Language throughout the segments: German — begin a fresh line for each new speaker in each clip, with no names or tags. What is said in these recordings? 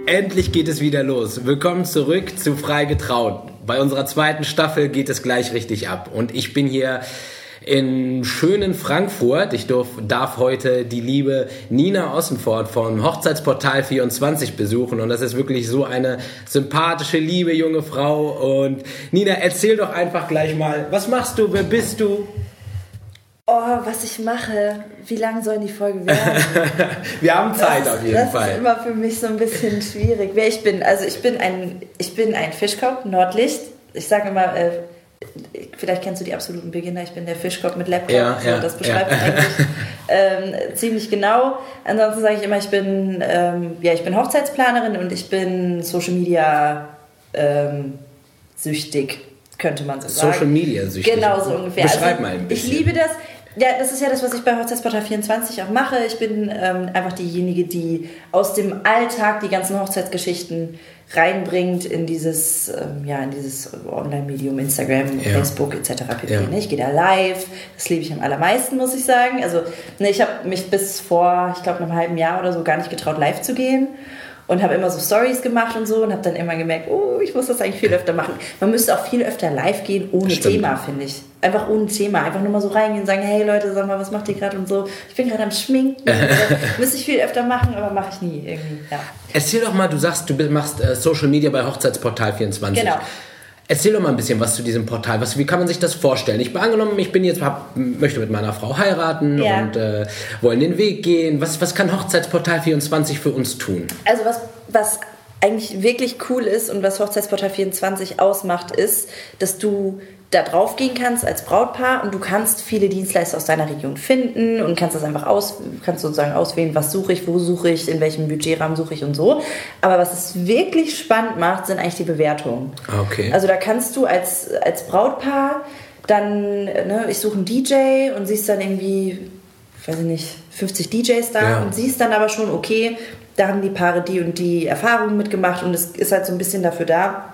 Endlich geht es wieder los. Willkommen zurück zu Frei getraut. Bei unserer zweiten Staffel geht es gleich richtig ab. Und ich bin hier in schönen Frankfurt. Ich darf heute die liebe Nina Ossenfort vom Hochzeitsportal 24 besuchen. Und das ist wirklich so eine sympathische, liebe junge Frau. Und Nina, erzähl doch einfach gleich mal, was machst du, wer bist du?
Oh, was ich mache. Wie lang soll die Folge werden?
Wir haben Zeit auf jeden Fall.
Das ist immer für mich so ein bisschen schwierig. Wer ich bin? Also ich bin ein Fischkopf, Nordlicht. Ich sage immer, vielleicht kennst du die absoluten Beginner, ich bin der Fischkopf mit Laptop.
Ja,
das beschreibt eigentlich ziemlich genau. Ansonsten sage ich immer, ich bin Hochzeitsplanerin und ich bin Social Media süchtig, könnte man so sagen.
Social Media süchtig.
Genau, so ungefähr.
Beschreib mal ein bisschen.
Ich liebe das. Ja, das ist ja das, was ich bei Hochzeitsportal 24 auch mache. Ich bin einfach diejenige, die aus dem Alltag die ganzen Hochzeitsgeschichten reinbringt in dieses Online-Medium, Instagram, Facebook etc. pp. Ja. Ich gehe da live, das liebe ich am allermeisten, muss ich sagen. Also ich habe mich bis vor, ich glaube, einem halben Jahr oder so gar nicht getraut, live zu gehen. Und habe immer so Stories gemacht und so und habe dann immer gemerkt, ich muss das eigentlich viel öfter machen. Man müsste auch viel öfter live gehen ohne Thema, finde ich. Einfach ohne Thema. Einfach nur mal so reingehen und sagen, hey Leute, sag mal, was macht ihr gerade und so. Ich bin gerade am Schminken. Müsste ich viel öfter machen, aber mache ich nie irgendwie. Ja.
Erzähl doch mal, du sagst, du machst Social Media bei Hochzeitsportal 24.
Genau.
Erzähl doch mal ein bisschen was zu diesem Portal. Wie kann man sich das vorstellen? Ich möchte mit meiner Frau heiraten und wollen den Weg gehen. Was kann Hochzeitsportal 24 für uns tun?
Also was eigentlich wirklich cool ist und was Hochzeitsportal 24 ausmacht, ist, dass du da drauf gehen kannst als Brautpaar und du kannst viele Dienstleister aus deiner Region finden und kannst das einfach sozusagen auswählen, was suche ich, wo suche ich, in welchem Budgetrahmen suche ich und so. Aber was es wirklich spannend macht, sind eigentlich die Bewertungen.
Okay.
Also da kannst du als Brautpaar dann, ich suche einen DJ und siehst dann irgendwie, 50 DJs da und siehst dann aber schon, okay, da haben die Paare die und die Erfahrungen mitgemacht und es ist halt so ein bisschen dafür da,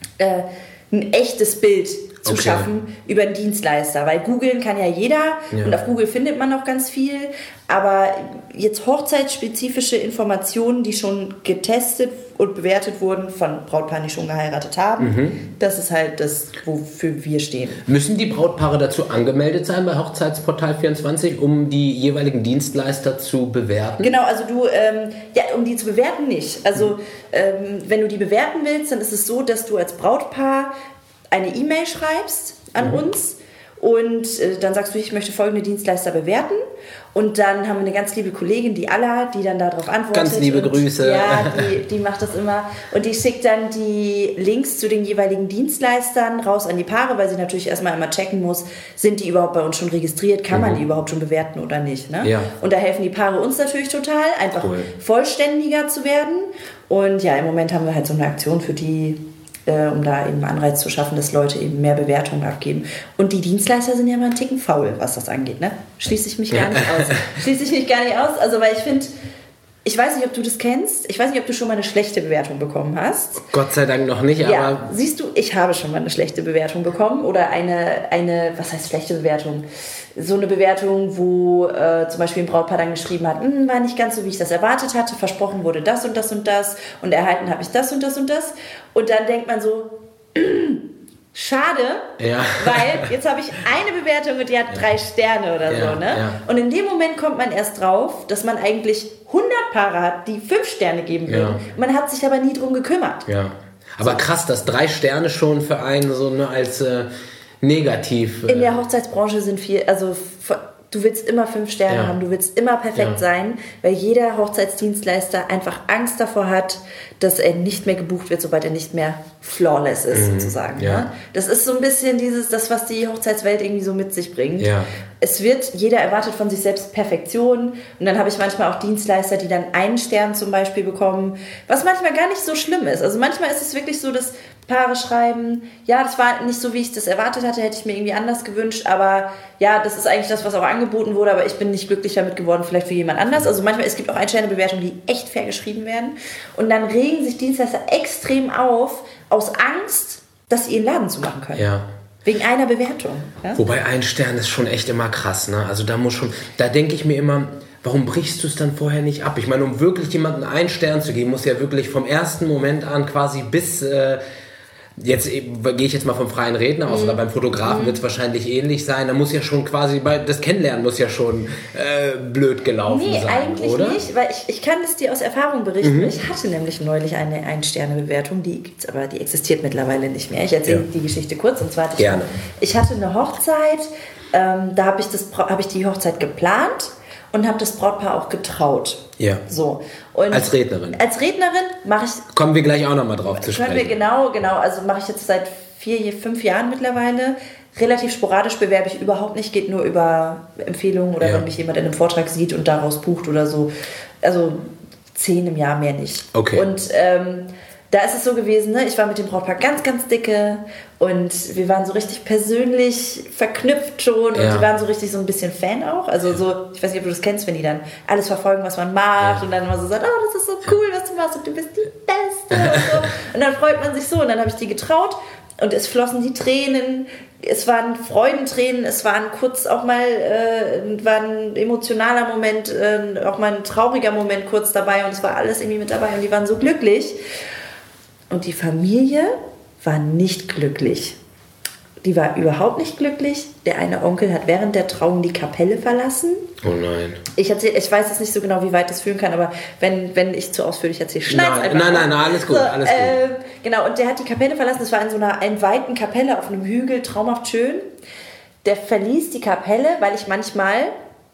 ein echtes Bild zu schaffen über einen Dienstleister, weil googeln kann ja jeder und auf Google findet man auch ganz viel, aber jetzt hochzeitsspezifische Informationen, die schon getestet und bewertet wurden von Brautpaaren, die schon geheiratet haben, das ist halt das, wofür wir stehen.
Müssen die Brautpaare dazu angemeldet sein bei Hochzeitsportal 24, um die jeweiligen Dienstleister zu bewerten?
Genau, also um die zu bewerten nicht. Also wenn du die bewerten willst, dann ist es so, dass du als Brautpaar eine E-Mail schreibst an uns und dann sagst du, ich möchte folgende Dienstleister bewerten und dann haben wir eine ganz liebe Kollegin, die Alla, die dann darauf antwortet.
Ganz liebe Grüße.
Ja, die macht das immer und die schickt dann die Links zu den jeweiligen Dienstleistern raus an die Paare, weil sie natürlich erstmal immer checken muss, sind die überhaupt bei uns schon registriert, kann man die überhaupt schon bewerten oder nicht. Ne? Ja. Und da helfen die Paare uns natürlich total, einfach vollständiger zu werden und ja, im Moment haben wir halt so eine Aktion für die, um da eben Anreiz zu schaffen, dass Leute eben mehr Bewertungen abgeben. Und die Dienstleister sind ja mal einen Ticken faul, was das angeht, ne? Schließe ich mich gar nicht aus. Also, weil ich weiß nicht, ob du das kennst. Ich weiß nicht, ob du schon mal eine schlechte Bewertung bekommen hast.
Gott sei Dank noch nicht,
ja,
aber...
Siehst du, ich habe schon mal eine schlechte Bewertung bekommen. Oder eine was heißt schlechte Bewertung? So eine Bewertung, wo zum Beispiel ein Brautpaar dann geschrieben hat, war nicht ganz so, wie ich das erwartet hatte. Versprochen wurde das und das und das. Und erhalten habe ich das und das und das. Und dann denkt man so... Schade, weil jetzt habe ich eine Bewertung und die hat 3 Sterne oder so. Ne? Ja. Und in dem Moment kommt man erst drauf, dass man eigentlich 100 Paare hat, die 5 Sterne geben würden. Ja. Man hat sich aber nie drum gekümmert.
Ja. Aber krass, dass 3 Sterne schon für einen so als negativ...
In der Hochzeitsbranche sind du willst immer 5 Sterne haben, du willst immer perfekt sein, weil jeder Hochzeitsdienstleister einfach Angst davor hat, dass er nicht mehr gebucht wird, sobald er nicht mehr flawless ist, sozusagen. Ja. Ne? Das ist so ein bisschen das, was die Hochzeitswelt irgendwie so mit sich bringt. Ja. Jeder erwartet von sich selbst Perfektion und dann habe ich manchmal auch Dienstleister, die dann 1 Stern zum Beispiel bekommen, was manchmal gar nicht so schlimm ist. Also manchmal ist es wirklich so, dass Paare schreiben, ja, das war nicht so, wie ich das erwartet hatte, hätte ich mir irgendwie anders gewünscht, aber ja, das ist eigentlich das, was auch angeboten wurde, aber ich bin nicht glücklich damit geworden, vielleicht für jemand anders. Also manchmal, es gibt auch Ein-Sterne-Bewertungen, die echt fair geschrieben werden und dann regen sich Dienstleister extrem auf, aus Angst, dass sie ihren Laden zumachen können. Ja. Wegen einer Bewertung. Ja?
Wobei 1 Stern ist schon echt immer krass, ne? Also da denke ich mir immer, warum brichst du es dann vorher nicht ab? Ich meine, um wirklich jemandem einen Stern zu geben, muss ja wirklich vom ersten Moment an quasi bis... Jetzt gehe ich jetzt mal vom freien Redner aus, oder beim Fotografen wird es wahrscheinlich ähnlich sein. Da muss ja schon quasi, das Kennenlernen muss ja schon blöd gelaufen sein,
eigentlich
oder?
nicht, weil ich kann es dir aus Erfahrung berichten. Ich hatte nämlich neulich eine Ein-Sterne-Bewertung, die gibt's, aber die existiert mittlerweile nicht mehr. Ich erzähle die Geschichte kurz. Und zwar ich hatte eine Hochzeit, da habe ich die Hochzeit geplant und habe das Brautpaar auch getraut.
Ja.
So. Und
als Rednerin.
Als Rednerin mache ich...
Kommen wir gleich auch nochmal drauf zu sprechen.
Genau. Also mache ich jetzt seit 5 Jahren mittlerweile. Relativ sporadisch bewerbe ich überhaupt nicht. Geht nur über Empfehlungen oder wenn mich jemand in einem Vortrag sieht und daraus bucht oder so. Also 10 im Jahr, mehr nicht.
Okay.
Und da ist es so gewesen, ne? Ich war mit dem Brautpaar ganz, ganz dicke und wir waren so richtig persönlich verknüpft schon und die waren so richtig so ein bisschen Fan auch. Also so, ich weiß nicht, ob du das kennst, wenn die dann alles verfolgen, was man macht und dann immer so sagt, oh, das ist so cool, was du machst und du bist die Beste und so. Und dann freut man sich so und dann habe ich die getraut und es flossen die Tränen. Es waren Freudentränen, es waren kurz auch mal war ein emotionaler Moment, auch mal ein trauriger Moment kurz dabei und es war alles irgendwie mit dabei und die waren so glücklich. Und die Familie war nicht glücklich. Die war überhaupt nicht glücklich. Der eine Onkel hat während der Trauung die Kapelle verlassen.
Oh nein.
Ich weiß jetzt nicht so genau, wie weit das führen kann, aber wenn ich zu ausführlich erzähle, schneid's einfach.
Nein, alles gut, alles gut.
Genau, und der hat die Kapelle verlassen. Das war in so einer weiten Kapelle auf einem Hügel, traumhaft schön. Der verließ die Kapelle, weil ich manchmal,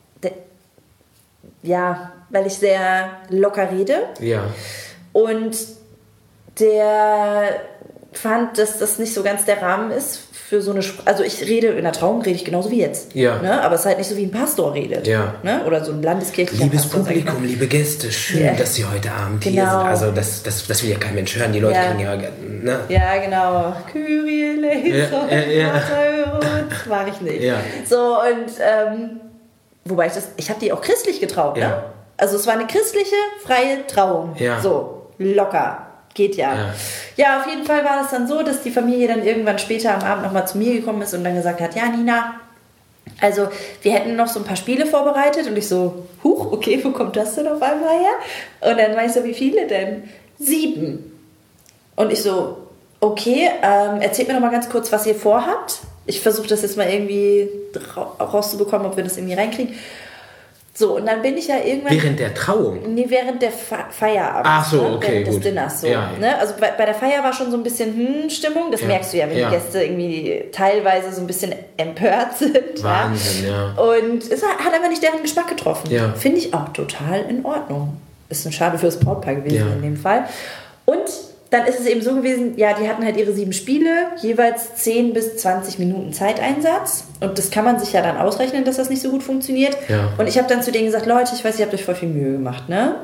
weil ich sehr locker rede.
Ja.
Und der fand, dass das nicht so ganz der Rahmen ist für so eine... Also ich rede, in der Trauung rede ich genauso wie jetzt.
Ja.
Ne? Aber es ist halt nicht so wie ein Pastor redet.
Ja.
Ne? Oder so ein landeskirchlicher
Liebes
Pastor.
Publikum, liebe Gäste, schön, dass Sie heute Abend hier sind. Also das will ja kein Mensch hören. Die Leute kriegen ja... Ne?
Ja, genau. Kyrie eleison, das mache ich nicht. Ja. So, und... wobei ich habe die auch christlich getraut.
Ja.
Ne? Also es war eine christliche, freie Trauung.
Ja.
So, locker. Geht ja. Ja, auf jeden Fall war es dann so, dass die Familie dann irgendwann später am Abend nochmal zu mir gekommen ist und dann gesagt hat, ja Nina, also wir hätten noch so ein paar Spiele vorbereitet und ich so, huch, okay, wo kommt das denn auf einmal her? Und dann war ich so, wie viele denn? 7. Und ich so, okay, erzählt mir noch mal ganz kurz, was ihr vorhabt. Ich versuche das jetzt mal irgendwie rauszubekommen, ob wir das irgendwie reinkriegen. So, und dann bin ich ja irgendwann...
Während der Trauung?
Nee, während der Feierabend.
Ach so, okay,
während des Dinners. So, ne? Also bei der Feier war schon so ein bisschen Stimmung. Das merkst du ja, wenn die Gäste irgendwie teilweise so ein bisschen empört sind.
Wahnsinn, ja.
Und es hat aber nicht deren Geschmack getroffen. Ja. Finde ich auch total in Ordnung. Ist ein Schade fürs Brautpaar gewesen in dem Fall. Und dann ist es eben so gewesen, ja, die hatten halt ihre 7 Spiele, jeweils 10 bis 20 Minuten Zeiteinsatz. Und das kann man sich ja dann ausrechnen, dass das nicht so gut funktioniert. Ja. Und ich habe dann zu denen gesagt, Leute, ich weiß, ihr habt euch voll viel Mühe gemacht, ne?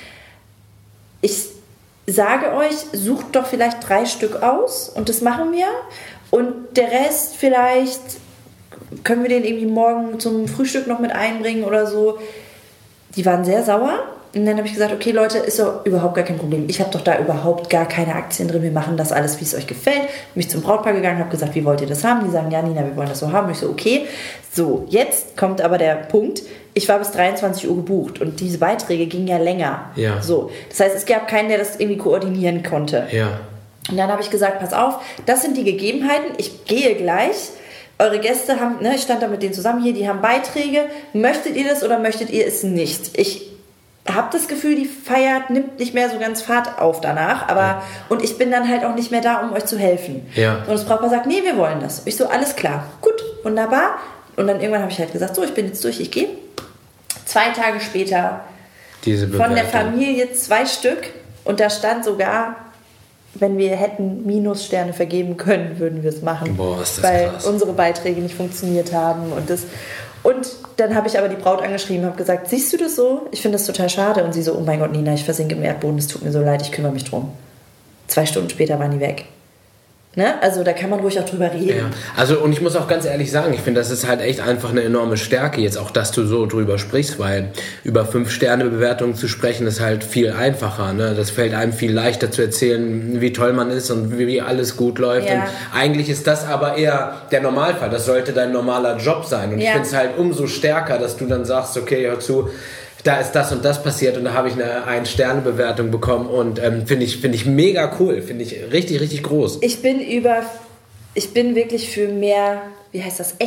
Ich sage euch, sucht doch vielleicht 3 Stück aus und das machen wir. Und der Rest vielleicht können wir den irgendwie morgen zum Frühstück noch mit einbringen oder so. Die waren sehr sauer. Und dann habe ich gesagt, okay Leute, ist doch überhaupt gar kein Problem. Ich habe doch da überhaupt gar keine Aktien drin. Wir machen das alles, wie es euch gefällt. Bin ich zum Brautpaar gegangen, habe gesagt, wie wollt ihr das haben? Die sagen, ja Nina, wir wollen das so haben. Und ich so, okay. So, jetzt kommt aber der Punkt. Ich war bis 23 Uhr gebucht und diese Beiträge gingen ja länger. Ja. So, das heißt, es gab keinen, der das irgendwie koordinieren konnte. Ja. Und dann habe ich gesagt, pass auf, das sind die Gegebenheiten. Ich gehe gleich. Eure Gäste haben, ne, ich stand da mit denen zusammen hier, die haben Beiträge. Möchtet ihr das oder möchtet ihr es nicht? Ich habe das Gefühl, die Feier nimmt nicht mehr so ganz Fahrt auf danach, aber und ich bin dann halt auch nicht mehr da, um euch zu helfen. Ja. Und das Brautpaar sagt, nee, wir wollen das. Ich so, alles klar, gut, wunderbar. Und dann irgendwann habe ich halt gesagt, so, ich bin jetzt durch, ich gehe. 2 Tage später von der Familie 2 Stück und da stand sogar, wenn wir hätten Minussterne vergeben können, würden wir es machen.
Boah, ist das
weil
krass.
Unsere Beiträge nicht funktioniert haben und dann habe ich aber die Braut angeschrieben und habe gesagt, siehst du das so? Ich finde das total schade. Und sie so, oh mein Gott, Nina, ich versinke im Erdboden, es tut mir so leid, ich kümmere mich drum. 2 Stunden später waren die weg. Ne? Also da kann man ruhig auch drüber reden.
Ja. Also und ich muss auch ganz ehrlich sagen, ich finde, das ist halt echt einfach eine enorme Stärke jetzt auch, dass du so drüber sprichst, weil über 5-Sterne-Bewertungen zu sprechen ist halt viel einfacher. Ne? Das fällt einem viel leichter zu erzählen, wie toll man ist und wie alles gut läuft. Ja. Und eigentlich ist das aber eher der Normalfall. Das sollte dein normaler Job sein. Und ich finde es halt umso stärker, dass du dann sagst, okay, hör zu, da ist das und das passiert und da habe ich eine 1-Sterne-Bewertung bekommen und finde ich mega cool, finde ich richtig, richtig groß.
Ich bin wirklich für mehr, wie heißt das,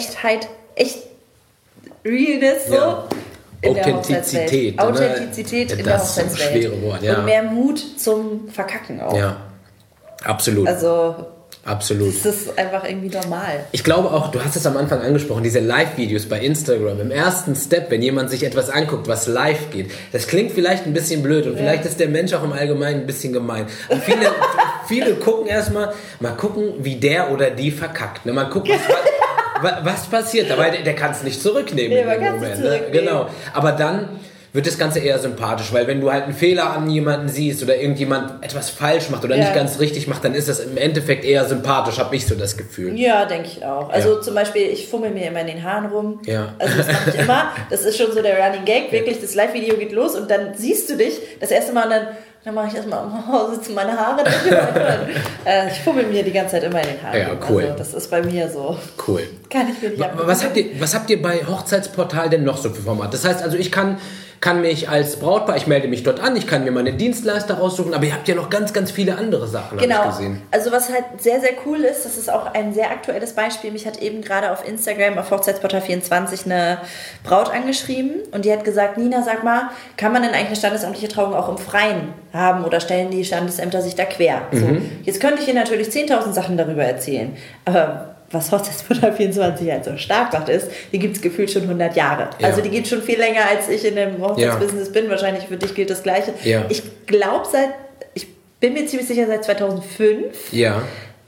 Realness so.
Ja. Authentizität.
Authentizität in der Hochzeitswelt.
Das ist ein schweres Wort, ja.
Und mehr Mut zum Verkacken auch.
Ja, absolut.
Also,
absolut.
das ist einfach irgendwie normal.
Ich glaube auch, du hast es am Anfang angesprochen, diese Live-Videos bei Instagram. Im ersten Step, wenn jemand sich etwas anguckt, was live geht, das klingt vielleicht ein bisschen blöd und vielleicht ist der Mensch auch im Allgemeinen ein bisschen gemein. Und viele gucken erstmal, mal gucken, wie der oder die verkackt. Ne? Mal gucken, was passiert, aber der kann es nicht zurücknehmen in dem Moment. Ne? Genau. Aber dann wird das Ganze eher sympathisch, weil wenn du halt einen Fehler an jemanden siehst oder irgendjemand etwas falsch macht oder nicht ganz richtig macht, dann ist das im Endeffekt eher sympathisch, habe ich so das Gefühl.
Ja, denke ich auch. Also zum Beispiel, ich fummel mir immer in den Haaren rum.
Ja.
Also das mache ich immer. Das ist schon so der Running Gag. Wirklich, das Live-Video geht los und dann siehst du dich das erste Mal und dann mache ich erstmal, sitzen meine Haare da. Ich fummel mir die ganze Zeit immer in den Haaren.
Ja, cool.
Also das ist bei mir so.
Cool.
Kann ich mir nicht
was habt ihr bei Hochzeitsportal denn noch so für Format? Das heißt also, ich kann mich als Brautpaar, ich melde mich dort an, ich kann mir meine Dienstleister raussuchen, aber ihr habt ja noch ganz, ganz viele andere Sachen, habe ich gesehen.
Also was halt sehr, sehr cool ist, das ist auch ein sehr aktuelles Beispiel, mich hat eben gerade auf Instagram, auf Hochzeitsportal24 eine Braut angeschrieben und die hat gesagt, Nina, sag mal, kann man denn eigentlich eine standesamtliche Trauung auch im Freien haben oder stellen die Standesämter sich da quer? So. Jetzt könnte ich ihr natürlich 10.000 Sachen darüber erzählen, aber was Hochzeitsportal24 halt so stark macht, ist, die gibt es gefühlt schon 100 Jahre. Ja. Also die gibt schon viel länger, als ich in dem Hochzeitsbusiness bin. Wahrscheinlich für dich gilt das Gleiche. Ja. Ich glaube, ich bin mir ziemlich sicher, seit 2005.
Ja.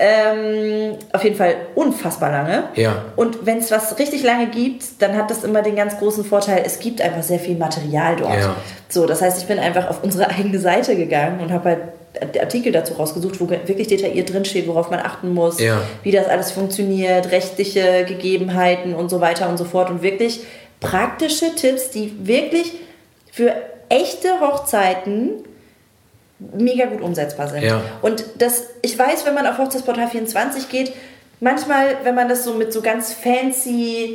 Auf jeden Fall unfassbar lange.
Ja.
Und wenn es was richtig lange gibt, dann hat das immer den ganz großen Vorteil, es gibt einfach sehr viel Material dort. Ja. So, das heißt, ich bin einfach auf unsere eigene Seite gegangen und habe halt Artikel dazu rausgesucht, wo wirklich detailliert drinsteht, worauf man achten muss, wie das alles funktioniert, rechtliche Gegebenheiten und so weiter und so fort und wirklich praktische Tipps, die wirklich für echte Hochzeiten mega gut umsetzbar sind. Ja. Und ich weiß, wenn man auf Hochzeitsportal24 geht, manchmal, wenn man das so mit so ganz fancy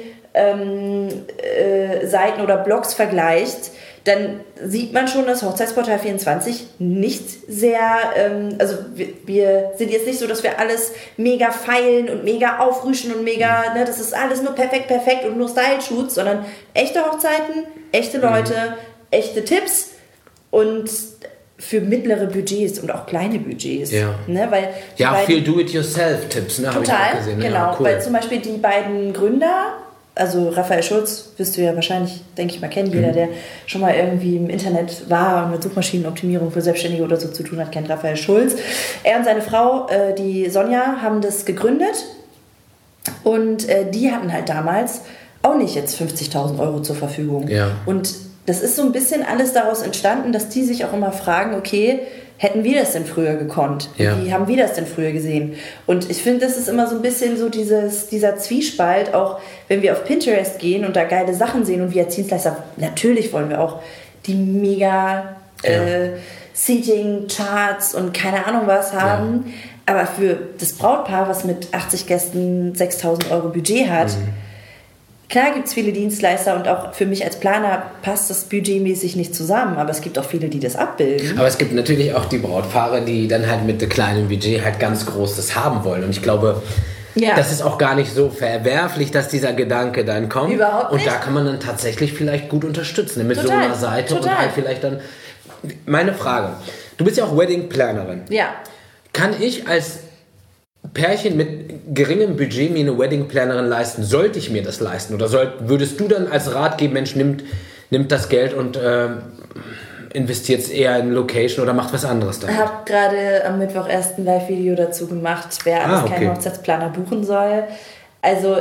Seiten oder Blogs vergleicht, dann sieht man schon, dass Hochzeitsportal24 nicht sehr, also wir sind jetzt nicht so, dass wir alles mega feilen und mega aufrüschen und mega, das ist alles nur perfekt und nur Style-Shoots, sondern echte Hochzeiten, echte Leute, echte Tipps und für mittlere Budgets und auch kleine Budgets. Ja,
ne? Weil auch viel Do-it-yourself-Tipps, ne? Habe ich auch gesehen.
Genau, ja, cool. Weil zum Beispiel die beiden Gründer, also Raphael Schulz, wirst du ja wahrscheinlich, denke ich mal, kennen. Jeder, der schon mal irgendwie im Internet war und mit Suchmaschinenoptimierung für Selbstständige oder so zu tun hat, kennt Raphael Schulz. Er und seine Frau, die Sonja, haben das gegründet und die hatten halt damals auch nicht jetzt 50.000 Euro zur Verfügung. Ja. Und das ist so ein bisschen alles daraus entstanden, dass die sich auch immer fragen, okay, hätten wir das denn früher gekonnt? Ja. Wie haben wir das denn früher gesehen? Und ich finde, das ist immer so ein bisschen so dieser Zwiespalt, auch wenn wir auf Pinterest gehen und da geile Sachen sehen und wir als Dienstleister, natürlich wollen wir auch die mega Seating-Charts und keine Ahnung was haben, aber für das Brautpaar, was mit 80 Gästen 6.000 Euro Budget hat, klar gibt es viele Dienstleister und auch für mich als Planer passt das budgetmäßig nicht zusammen, aber es gibt auch viele, die das abbilden.
Aber es gibt natürlich auch die Brautpaare, die dann halt mit einem kleinen Budget halt ganz groß das haben wollen. Und ich glaube, das ist auch gar nicht so verwerflich, dass dieser Gedanke dann kommt.
Überhaupt nicht.
Und da kann man dann tatsächlich vielleicht gut unterstützen mit so einer Seite und halt vielleicht dann... Meine Frage, du bist ja auch Wedding-Planerin.
Ja.
Kann ich als Pärchen mit geringem Budget mir eine Wedding-Planerin leisten? Sollte ich mir das leisten? Oder würdest du dann als Rat geben, Mensch, nimmt das Geld und investiert es eher in Location oder macht was anderes damit?
Ich habe gerade am Mittwoch erst ein Live-Video dazu gemacht, wer alles keinen Hochzeitsplaner buchen soll. Also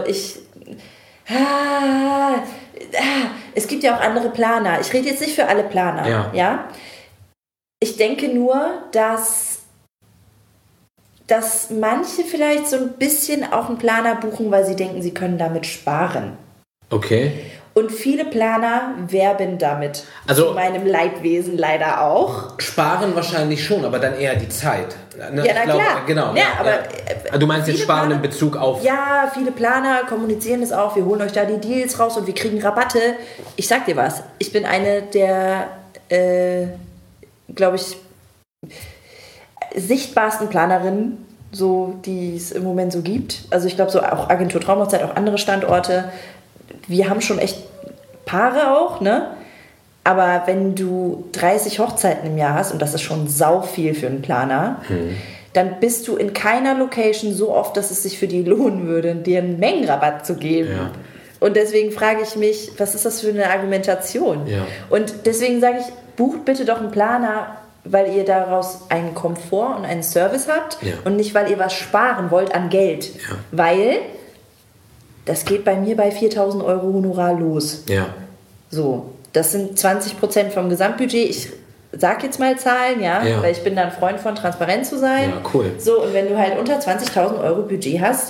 es gibt ja auch andere Planer. Ich rede jetzt nicht für alle Planer. Ja? Ich denke nur, dass manche vielleicht so ein bisschen auch einen Planer buchen, weil sie denken, sie können damit sparen.
Okay.
Und viele Planer werben damit.
Also
zu meinem Leidwesen leider auch.
Sparen wahrscheinlich schon, aber dann eher die Zeit. Ne?
Ja, na klar.
Genau.
Ja, aber
du meinst jetzt sparen
Planer,
in Bezug auf...
Ja, viele Planer kommunizieren es auch. Wir holen euch da die Deals raus und wir kriegen Rabatte. Ich sag dir was. Ich bin eine der, glaube ich, sichtbarsten Planerinnen, so, die es im Moment so gibt. Also ich glaube, so auch Agentur Traumhochzeit, auch andere Standorte. Wir haben schon echt Paare auch, ne? Aber wenn du 30 Hochzeiten im Jahr hast, und das ist schon sau viel für einen Planer, dann bist du in keiner Location so oft, dass es sich für die lohnen würde, dir einen Mengenrabatt zu geben. Ja. Und deswegen frage ich mich, was ist das für eine Argumentation? Ja. Und deswegen sage ich, bucht bitte doch einen Planer, weil ihr daraus einen Komfort und einen Service habt und nicht, weil ihr was sparen wollt an Geld. Ja. Weil das geht bei mir bei 4.000 € Honorar los. Ja. So, das sind 20% vom Gesamtbudget. Ich sag jetzt mal Zahlen, weil ich bin da ein Freund von, transparent zu sein.
Ja, cool.
So, und wenn du halt unter 20.000 € Budget hast,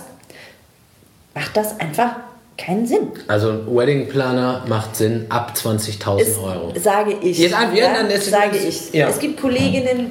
macht das einfach keinen Sinn.
Also ein Wedding Planner macht Sinn ab 20.000 €.
Sage ich.
Sage ich.
Ja. Es gibt Kolleginnen,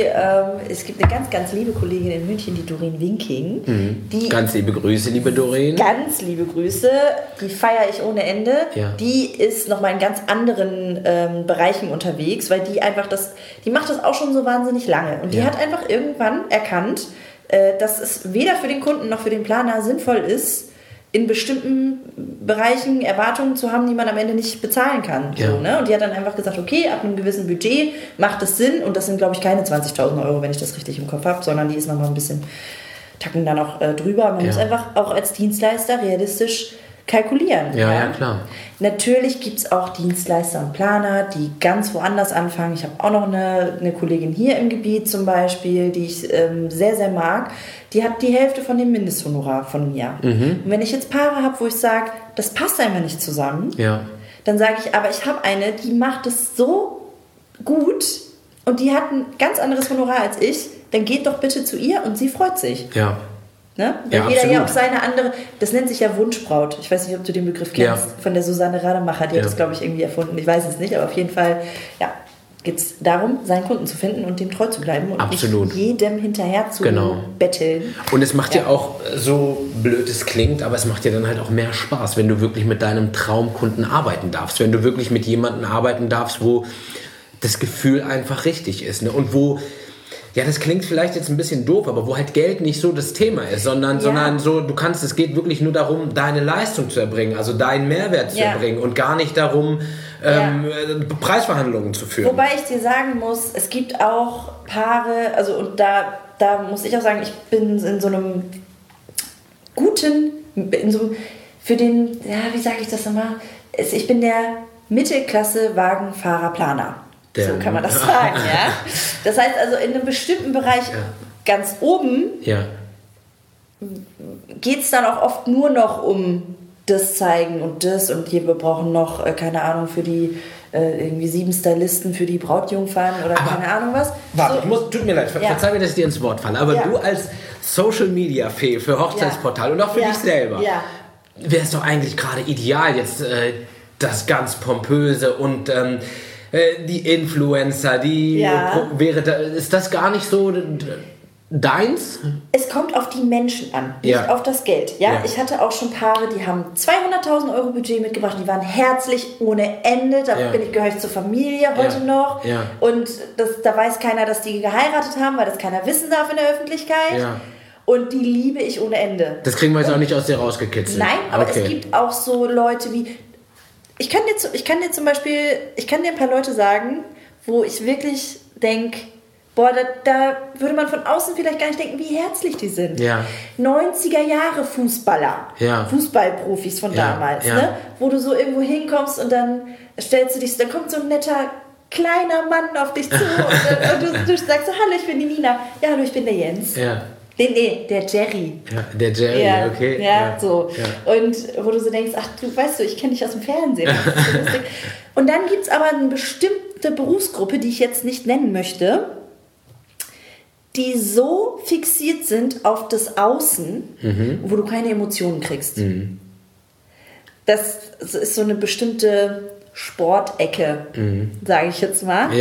es gibt eine ganz, ganz liebe Kollegin in München, die Doreen Winking. Die
ganz liebe Grüße, liebe Doreen.
Ganz liebe Grüße. Die feiere ich ohne Ende. Ja. Die ist nochmal in ganz anderen Bereichen unterwegs, weil die macht das auch schon so wahnsinnig lange. Und die hat einfach irgendwann erkannt, dass es weder für den Kunden noch für den Planer sinnvoll ist, in bestimmten Bereichen Erwartungen zu haben, die man am Ende nicht bezahlen kann. Ja. So, ne? Und die hat dann einfach gesagt, okay, ab einem gewissen Budget macht es Sinn, und das sind, glaube ich, keine 20.000 €, wenn ich das richtig im Kopf habe, sondern die ist nochmal ein bisschen, tacken da noch drüber. Man muss einfach auch als Dienstleister realistisch kalkulieren.
Ja, klar.
Natürlich gibt es auch Dienstleister und Planer, die ganz woanders anfangen. Ich habe auch noch eine Kollegin hier im Gebiet zum Beispiel, die ich sehr, sehr mag. Die hat die Hälfte von dem Mindesthonorar von mir. Und wenn ich jetzt Paare habe, wo ich sage, das passt einfach nicht zusammen, dann sage ich, aber ich habe eine, die macht es so gut und die hat ein ganz anderes Honorar als ich, dann geht doch bitte zu ihr und sie freut sich.
Ja.
Ne? Weil jeder ja auch seine andere, das nennt sich ja Wunschbraut. Ich weiß nicht, ob du den Begriff kennst, von der Susanne Rademacher, die hat das, glaube ich, irgendwie erfunden. Ich weiß es nicht, aber auf jeden Fall, geht es darum, seinen Kunden zu finden und dem treu zu bleiben und nicht jedem hinterher zu betteln.
Und es macht dir auch, so blöd es klingt, aber es macht dir dann halt auch mehr Spaß, wenn du wirklich mit deinem Traumkunden arbeiten darfst, wenn du wirklich mit jemandem arbeiten darfst, wo das Gefühl einfach richtig ist, ne? Und wo, ja, das klingt vielleicht jetzt ein bisschen doof, aber wo halt Geld nicht so das Thema ist, sondern so, es geht wirklich nur darum, deine Leistung zu erbringen, also deinen Mehrwert zu erbringen und gar nicht darum, Preisverhandlungen zu führen.
Wobei ich dir sagen muss, es gibt auch Paare, also und da muss ich auch sagen, ich bin in so einem guten, für den, wie sage ich das nochmal, ich bin der Mittelklasse-Wagenfahrer-Planer. So kann man das sagen, ja. Das heißt also, in einem bestimmten Bereich ganz oben geht es dann auch oft nur noch um das zeigen und das und hier, wir brauchen noch, keine Ahnung, für die irgendwie 7 Stylisten für die Brautjungfern oder keine Ahnung was.
Warte, tut mir leid, verzeih mir, dass ich dir ins Wort falle, aber du als Social-Media-Fee für Hochzeitsportal und auch für dich selber, wäre es doch eigentlich gerade ideal, jetzt das ganz Pompöse und die Influencer, ist das gar nicht so deins?
Es kommt auf die Menschen an, nicht auf das Geld. Ja? Ich hatte auch schon Paare, die haben 200.000 € Budget mitgebracht, die waren herzlich ohne Ende, gehöre ich zur Familie heute noch. Ja. Und da weiß keiner, dass die geheiratet haben, weil das keiner wissen darf in der Öffentlichkeit. Ja. Und die liebe ich ohne Ende.
Das kriegen wir jetzt auch nicht aus dir rausgekitzelt.
Nein, aber es gibt auch so Leute wie... Ich kann dir ein paar Leute sagen, wo ich wirklich denke, boah, da würde man von außen vielleicht gar nicht denken, wie herzlich die sind. Ja. 90er Jahre Fußballer, Fußballprofis von damals, ne? Wo du so irgendwo hinkommst und dann dann kommt so ein netter kleiner Mann auf dich zu und du sagst so, hallo, ich bin die Nina. Ja, hallo, ich bin der Jens. Ja. Nee, der Jerry.
Ja, der Jerry, okay.
Ja, so. Ja. Und wo du so denkst, ach, ich kenne dich aus dem Fernsehen. Und dann gibt es aber eine bestimmte Berufsgruppe, die ich jetzt nicht nennen möchte, die so fixiert sind auf das Außen, wo du keine Emotionen kriegst. das ist so eine bestimmte Sportecke, sage ich jetzt mal,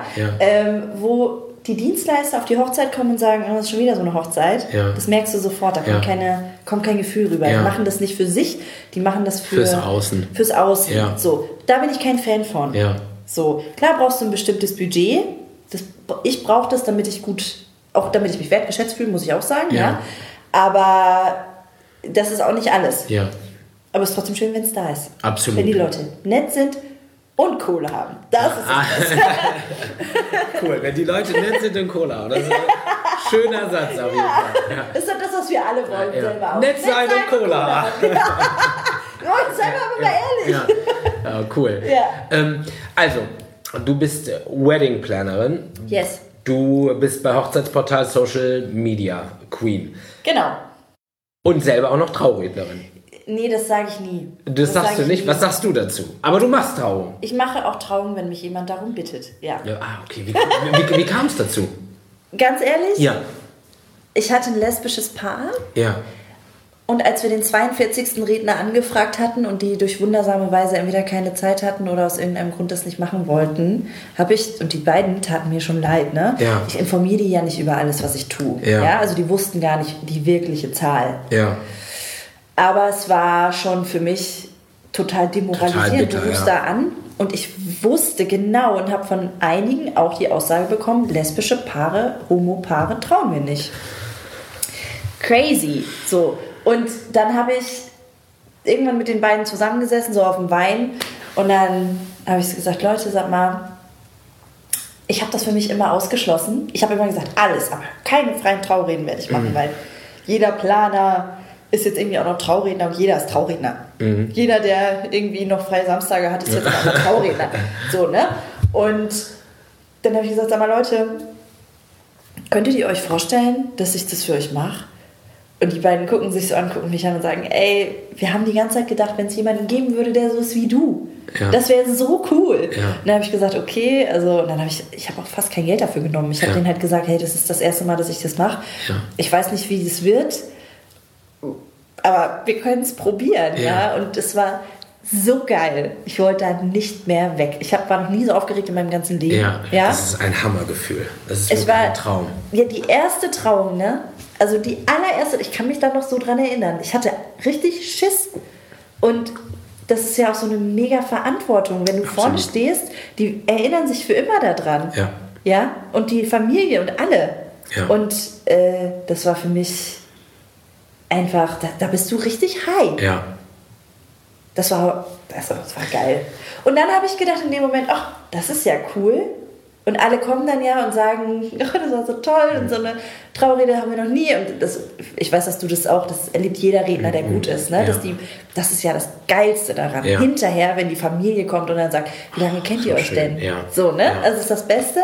wo die Dienstleister auf die Hochzeit kommen und sagen, das ist schon wieder so eine Hochzeit. Ja. Das merkst du sofort, da kommt kein Gefühl rüber. Die machen das nicht für sich, die machen das fürs Außen. Fürs Außen. Ja. So, da bin ich kein Fan von. Ja. So, klar brauchst du ein bestimmtes Budget. Ich brauche das, damit ich mich wertgeschätzt fühle, muss ich auch sagen. Ja. Aber das ist auch nicht alles. Ja. Aber es ist trotzdem schön, wenn es da ist.
Absolut.
Wenn die Leute nett sind und Kohle haben. Das ist es.
Cool, wenn die Leute nett sind und Kohle haben. Das ist ein schöner Satz auf jeden Fall. Ja.
Das ist doch das, was wir alle wollen selber auch.
Nett sein und Kohle haben.
Leute, seien wir mal ehrlich.
Ja, cool. Ja. Also, du bist Wedding Plannerin.
Yes.
Du bist bei Hochzeitsportal Social Media Queen.
Genau.
Und selber auch noch Traurednerin.
Nee, das sage ich nie.
Das sagst du nicht? Was sagst du dazu? Aber du machst Trauung.
Ich mache auch Trauung, wenn mich jemand darum bittet. Ja.
Okay. Wie kam es dazu?
Ganz ehrlich?
Ja.
Ich hatte ein lesbisches Paar.
Ja.
Und als wir den 42. Redner angefragt hatten und die durch wundersame Weise entweder keine Zeit hatten oder aus irgendeinem Grund das nicht machen wollten, und die beiden taten mir schon leid, ne? Ja. Ich informiere die ja nicht über alles, was ich tue. Ja. Also die wussten gar nicht die wirkliche Zahl. Ja. Aber es war schon für mich total demoralisierend. Du rufst da an und ich wusste genau und habe von einigen auch die Aussage bekommen, lesbische Paare, Homo-Paare trauen wir nicht. Crazy. So. Und dann habe ich irgendwann mit den beiden zusammengesessen, so auf dem Wein. Und dann habe ich gesagt, Leute, sag mal, ich habe das für mich immer ausgeschlossen. Ich habe immer gesagt, alles, aber keine freien Traureden werde ich machen, weil jeder Planer ist jetzt irgendwie auch noch Trauredner und jeder ist Trauredner. Jeder, der irgendwie noch freie Samstage hat, ist jetzt auch noch Trauredner. So, ne? Und dann habe ich gesagt, sag mal Leute, könntet ihr euch vorstellen, dass ich das für euch mache? Und die beiden gucken mich an und sagen, ey, wir haben die ganze Zeit gedacht, wenn es jemanden geben würde, der so ist wie du, das wäre so cool. Ja. Und dann habe ich gesagt, okay, und dann habe ich habe auch fast kein Geld dafür genommen. Ich habe denen halt gesagt, hey, das ist das erste Mal, dass ich das mache. Ja. Ich weiß nicht, wie das wird, aber wir können es probieren, ja. Und es war so geil. Ich wollte da nicht mehr weg. Ich war noch nie so aufgeregt in meinem ganzen Leben. Ja.
Das ist ein Hammergefühl. Das ist wirklich ein Traum.
Ja, die erste Trauung, ne? Also die allererste, ich kann mich da noch so dran erinnern. Ich hatte richtig Schiss. Und das ist ja auch so eine mega Verantwortung, wenn du vorne stehst. Die erinnern sich für immer daran. Ja. Ja? Und die Familie und alle. Ja. Und das war für mich einfach, da bist du richtig high. Ja. Das war geil. Und dann habe ich gedacht in dem Moment, ach, das ist ja cool. Und alle kommen dann ja und sagen, oh, das war so toll und so eine Traurede haben wir noch nie. Und ich weiß, dass du das auch, das erlebt jeder Redner, der gut ist. Ne? Ja. Das ist ja das Geilste daran. Ja. Hinterher, wenn die Familie kommt und dann sagt, wie lange kennt ihr euch denn? Ja. So, ne? Ja. Also das ist das Beste.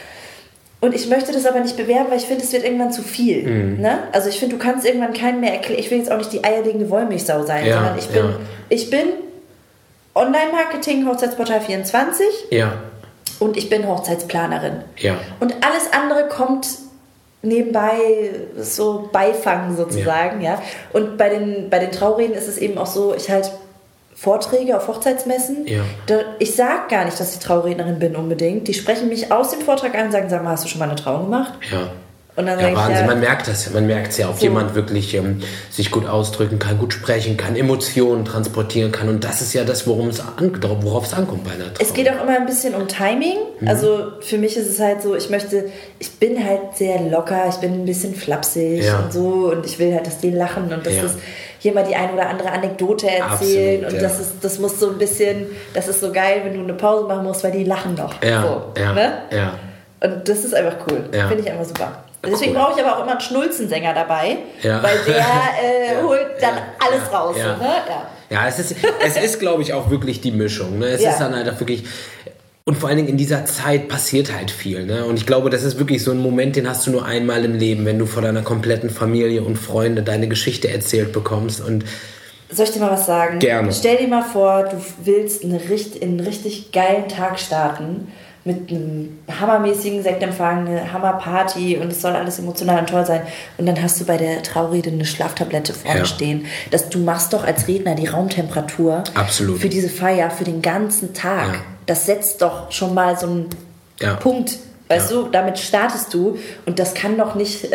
Und ich möchte das aber nicht bewerben, weil ich finde, es wird irgendwann zu viel. Ne? Also ich finde, du kannst irgendwann keinen mehr erklären. Ich will jetzt auch nicht die eierlegende Wollmilchsau sein, sondern ich bin Online-Marketing, Hochzeitsportal 24. Ja. Und ich bin Hochzeitsplanerin. Ja. Und alles andere kommt nebenbei, so Beifang sozusagen. Ja. Und bei den Traureden ist es eben auch so, ich halte Vorträge auf Hochzeitsmessen. Ja. Ich sage gar nicht, dass ich Traurednerin bin unbedingt. Die sprechen mich aus dem Vortrag an und sagen, sag mal, hast du schon mal eine Trauung gemacht? Ja. Und dann
Wahnsinn, man merkt das. Man merkt es ja, ob jemand wirklich sich gut ausdrücken kann, gut sprechen kann, Emotionen transportieren kann. Und das ist ja das, worauf es ankommt bei einer Trauung.
Es geht auch immer ein bisschen um Timing. Also für mich ist es halt so, ich bin halt sehr locker, ich bin ein bisschen flapsig und so. Und ich will halt, dass die lachen und dass das hier mal die ein oder andere Anekdote erzählen. Absolut, und das muss so ein bisschen, das ist so geil, wenn du eine Pause machen musst, weil die lachen noch. Ja, so, ne? Ja. Und das ist einfach cool. Ja. Finde ich einfach super. Deswegen brauche ich aber auch immer einen Schnulzensänger dabei, weil der holt dann alles raus. Ja, so, ne?
Ja, es ist glaube ich, auch wirklich die Mischung. Ne? Es ist dann halt auch wirklich... Und vor allen Dingen in dieser Zeit passiert halt viel. Ne? Und ich glaube, das ist wirklich so ein Moment, den hast du nur einmal im Leben, wenn du vor deiner kompletten Familie und Freunde deine Geschichte erzählt bekommst. Und
soll ich dir mal was sagen?
Gerne.
Stell dir mal vor, du willst einen richtig geilen Tag starten mit einem hammermäßigen Sektempfang, eine Hammerparty und es soll alles emotional und toll sein. Und dann hast du bei der Traurede eine Schlaftablette vorne stehen. Du machst doch als Redner die Raumtemperatur für diese Feier, für den ganzen Tag. Ja. Das setzt doch schon mal so einen Punkt. Weißt du, damit startest du. Und das kann doch nicht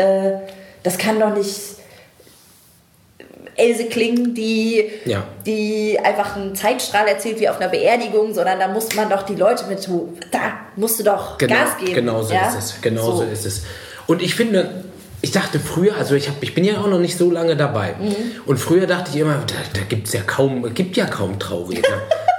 Else klingen, die einfach einen Zeitstrahl erzählt wie auf einer Beerdigung, sondern da muss man doch die Leute da musst du doch Gas geben.
Genau so ist es. So ist es. Und ich finde, ich dachte früher, also ich bin ja auch noch nicht so lange dabei. Und früher dachte ich immer, da gibt ja kaum Trauredner.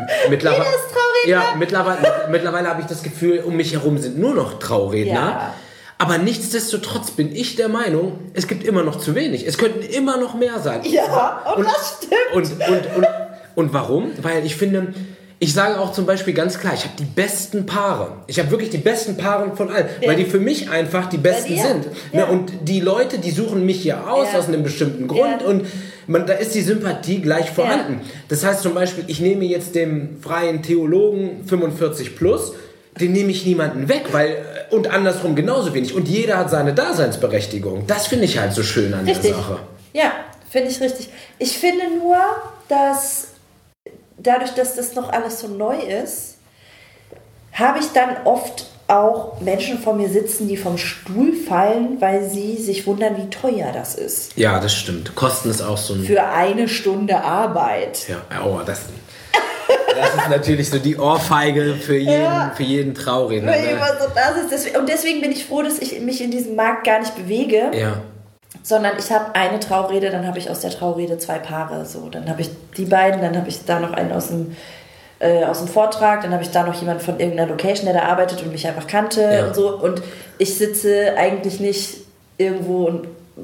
Mittlerweile habe ich das Gefühl, um mich herum sind nur noch Trauredner. Ja. Aber nichtsdestotrotz bin ich der Meinung, es gibt immer noch zu wenig. Es könnten immer noch mehr sein.
Ja, und das stimmt.
Und warum? Weil ich finde, ich sage auch zum Beispiel ganz klar, ich habe die besten Paare. Ich habe wirklich die besten Paare von allen, weil die für mich einfach die besten sind. Ja. Und die Leute, die suchen mich ja aus einem bestimmten Grund und da ist die Sympathie gleich vorhanden. Das heißt zum Beispiel, ich nehme jetzt dem freien Theologen 45 plus, den nehme ich niemanden weg, und andersrum genauso wenig. Und jeder hat seine Daseinsberechtigung. Das finde ich halt so schön an der Sache.
Ja, finde ich richtig. Ich finde nur, dass dadurch, dass das noch alles so neu ist, habe ich dann oft auch Menschen vor mir sitzen, die vom Stuhl fallen, weil sie sich wundern, wie teuer das ist.
Ja, das stimmt. Kosten ist auch so ein...
Für eine Stunde Arbeit.
Ja, das ist natürlich so die Ohrfeige für jeden Trauredner.
Und deswegen bin ich froh, dass ich mich in diesem Markt gar nicht bewege.
Ja.
Sondern ich habe eine Traurede, dann habe ich aus der Traurede 2 Paare. So. Dann habe ich die beiden, dann habe ich da noch einen aus dem Vortrag, dann habe ich da noch jemanden von irgendeiner Location, der da arbeitet und mich einfach kannte und so. Und ich sitze eigentlich nicht irgendwo und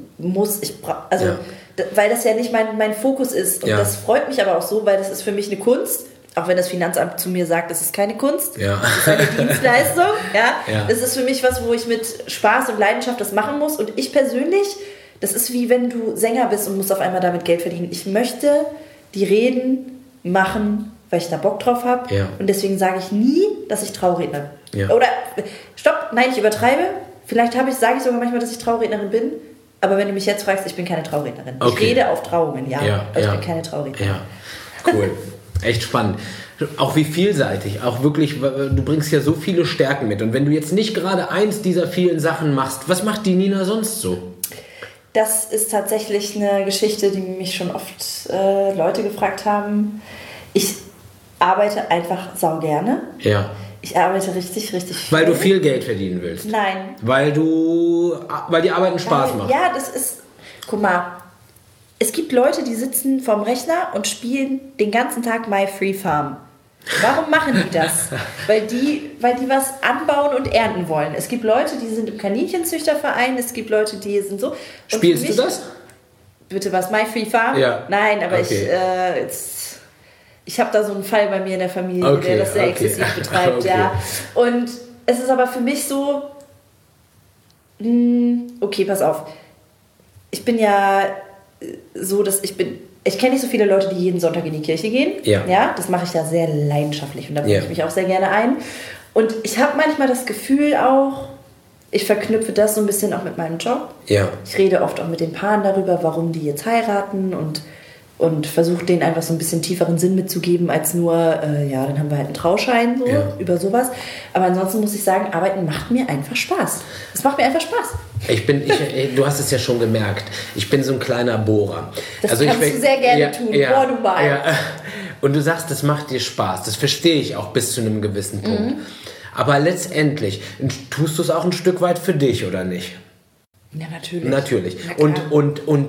weil das ja nicht mein Fokus ist. Und das freut mich aber auch so, weil das ist für mich eine Kunst. Auch wenn das Finanzamt zu mir sagt, das ist keine Kunst, das ist eine Dienstleistung. Das ist für mich was, wo ich mit Spaß und Leidenschaft das machen muss. Und ich persönlich, das ist wie wenn du Sänger bist und musst auf einmal damit Geld verdienen. Ich möchte die Reden machen, weil ich da Bock drauf habe. Ja. Und deswegen sage ich nie, dass ich Trauredner bin. Ja. Oder, stopp, nein, ich übertreibe. Vielleicht sage ich sogar manchmal, dass ich Traurednerin bin. Aber wenn du mich jetzt fragst, ich bin keine Traurednerin. Okay. Ich rede auf Trauungen, aber ich bin keine Traurednerin.
Ja, cool. Echt spannend. Auch wie vielseitig. Auch wirklich, du bringst ja so viele Stärken mit. Und wenn du jetzt nicht gerade eins dieser vielen Sachen machst, was macht die Nina sonst so?
Das ist tatsächlich eine Geschichte, die mich schon oft Leute gefragt haben. Ich arbeite einfach saugerne. Ja. Ich arbeite richtig, richtig viel.
Weil du viel Geld verdienen willst?
Nein.
Weil die Arbeiten Spaß macht?
Ja, das ist... Guck mal. Es gibt Leute, die sitzen vorm Rechner und spielen den ganzen Tag My Free Farm. Warum machen die das? Weil die was anbauen und ernten wollen. Es gibt Leute, die sind im Kaninchenzüchterverein, es gibt Leute, die sind so. Und
spielst du das?
Bitte was, My Free Farm?
Ja.
Nein, aber okay. Ich habe da so einen Fall bei mir in der Familie, der das sehr exzessiv betreibt. Okay. Ja. Und es ist aber für mich so, okay, pass auf. Ich bin ja so, dass ich kenne nicht so viele Leute, die jeden Sonntag in die Kirche gehen. Ja, das mache ich da sehr leidenschaftlich und da bringe ich mich auch sehr gerne ein. Und ich habe manchmal das Gefühl auch, ich verknüpfe das so ein bisschen auch mit meinem Job. Ja. Ich rede oft auch mit den Paaren darüber, warum die jetzt heiraten und versuche denen einfach so ein bisschen tieferen Sinn mitzugeben, als nur, dann haben wir halt einen Trauschein über sowas. Aber ansonsten muss ich sagen, Arbeiten macht mir einfach Spaß. Es macht mir einfach Spaß.
Du hast es ja schon gemerkt, ich bin so ein kleiner Bohrer.
Das kannst du sehr gerne tun, bohr du mal. Ja.
Und du sagst, das macht dir Spaß, das verstehe ich auch bis zu einem gewissen Punkt. Aber letztendlich tust du es auch ein Stück weit für dich, oder nicht?
Ja,
natürlich. Und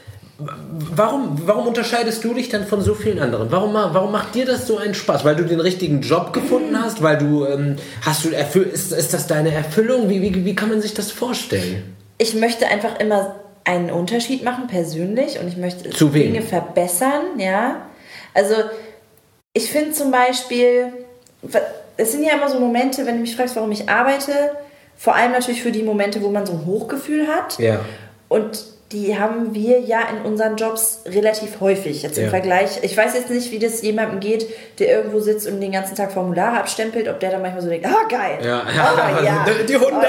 warum unterscheidest du dich dann von so vielen anderen? Warum macht dir das so einen Spaß? Weil du den richtigen Job gefunden hast? Weil du ist das deine Erfüllung? Wie kann man sich das vorstellen?
Ich möchte einfach immer einen Unterschied machen, persönlich, und ich möchte Dinge verbessern, ja. Also ich finde zum Beispiel, es sind ja immer so Momente, wenn du mich fragst, warum ich arbeite, vor allem natürlich für die Momente, wo man so ein Hochgefühl hat. Ja. Und die haben wir ja in unseren Jobs relativ häufig. Jetzt im Vergleich, ich weiß jetzt nicht, wie das jemandem geht, der irgendwo sitzt und den ganzen Tag Formulare abstempelt, ob der dann manchmal so denkt, geil,
die 100,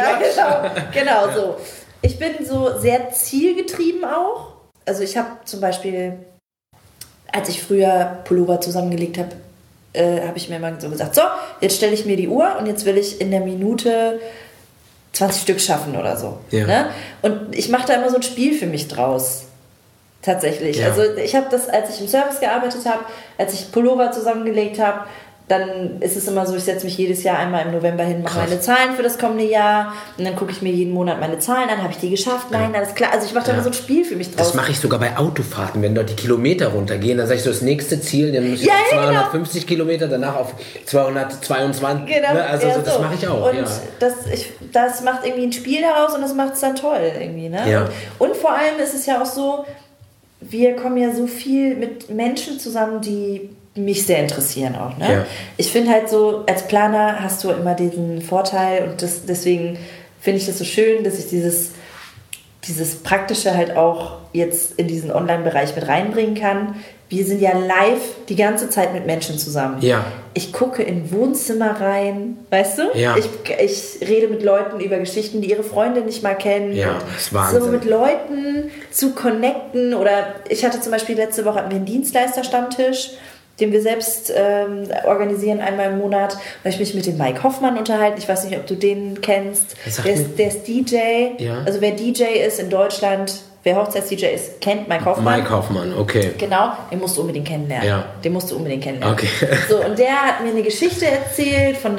genau so. Ich bin so sehr zielgetrieben auch. Also ich habe zum Beispiel, als ich früher Pullover zusammengelegt habe, habe ich mir immer so gesagt, so, jetzt stelle ich mir die Uhr und jetzt will ich in der Minute 20 Stück schaffen oder so. Ja. Ne? Und ich mache da immer so ein Spiel für mich draus. Tatsächlich. Ja. Also ich habe das, als ich im Service gearbeitet habe, als ich Pullover zusammengelegt habe, dann ist es immer so, ich setze mich jedes Jahr einmal im November hin, mache meine Zahlen für das kommende Jahr und dann gucke ich mir jeden Monat meine Zahlen an, habe ich die geschafft? Nein, alles klar. Also ich mache da immer so ein Spiel für mich draus.
Das mache ich sogar bei Autofahrten, wenn dort die Kilometer runtergehen, dann sage ich so, das nächste Ziel, dann muss ich auf 250 Kilometer, danach auf 222.
Genau.
Ne? Also das mache ich auch.
Und das macht irgendwie ein Spiel daraus und das macht es dann toll irgendwie. Ne?
Ja.
Und vor allem ist es ja auch so, wir kommen ja so viel mit Menschen zusammen, die mich sehr interessieren auch. Ne? Ja. Ich finde halt so, als Planer hast du immer diesen Vorteil und deswegen finde ich das so schön, dass ich dieses Praktische halt auch jetzt in diesen Online-Bereich mit reinbringen kann. Wir sind ja live die ganze Zeit mit Menschen zusammen. Ja. Ich gucke in Wohnzimmer rein, weißt du? Ja. Ich rede mit Leuten über Geschichten, die ihre Freunde nicht mal kennen.
Ja, das ist Wahnsinn.
So mit Leuten zu connecten. Oder ich hatte zum Beispiel letzte Woche einen Dienstleister-Stammtisch, den wir selbst organisieren einmal im Monat. Da habe ich mich mit dem Mike Hoffmann unterhalten. Ich weiß nicht, ob du den kennst. Der ist DJ. Ja. Also wer DJ ist in Deutschland, wer Hochzeits-DJ ist, kennt Mike Hoffmann.
Mike Hoffmann, okay.
Genau, den musst du unbedingt kennenlernen.
Ja.
Den musst du unbedingt kennenlernen.
Okay.
So, und der hat mir eine Geschichte erzählt von